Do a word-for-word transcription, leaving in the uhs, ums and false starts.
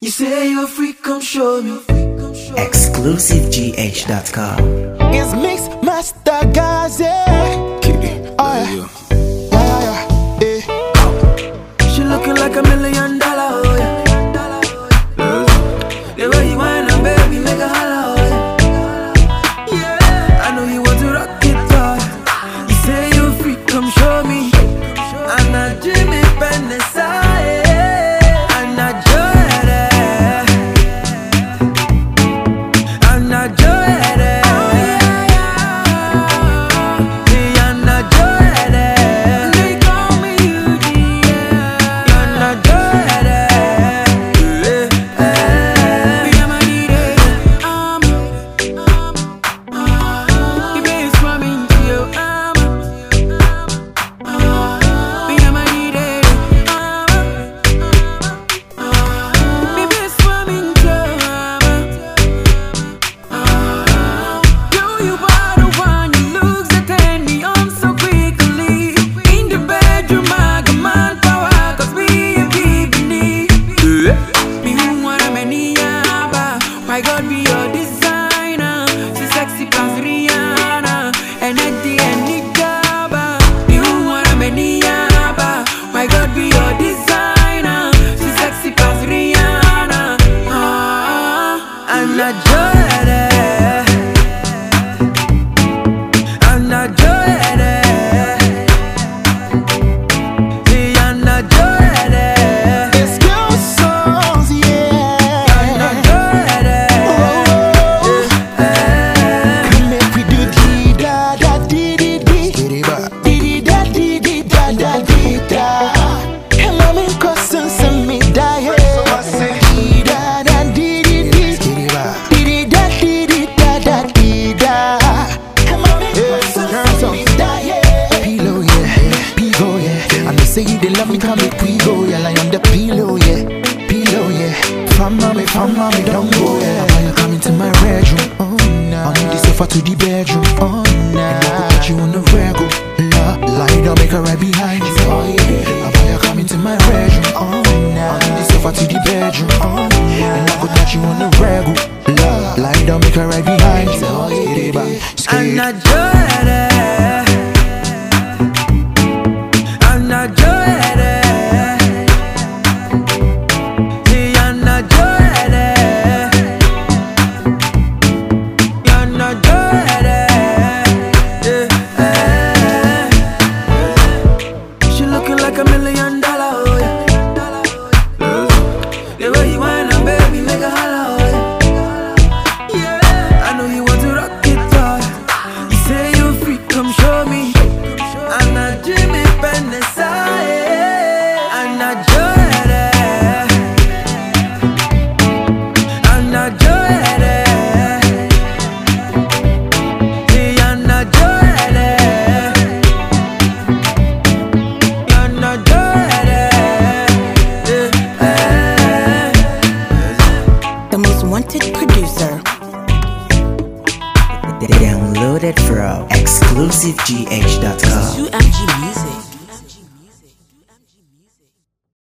You say you're free, come show me. exclusive G H dot com. It's Mix Master Gazi. Oh yeah, yeah, yeah, yeah. She looking like a million dollar, oh yeah. The way you whine and baby, make a holla, oh yeah. Yeah, I know you want to rock it, oh. You say you're free, come show me. I'm not Jimmy Vanessa. Say you they love me, come make we go, yeah. Lie on the pillow, yeah, pillow, yeah. From mommy, from mommy, don't go, yeah. Why you come into my bedroom? Oh no, I need the sofa to the bedroom. Oh no, and I could put you on the rego. La, lie down, make her right behind you. Oh yeah, why you come into my bedroom? Oh no, I need the sofa to the bedroom. Oh yeah, and I could touch you on the rego. La, lie down, make her right behind you. Oh yeah, I'm not ready. Wanted producer. Downloaded from exclusive G H dot com. U M G Music.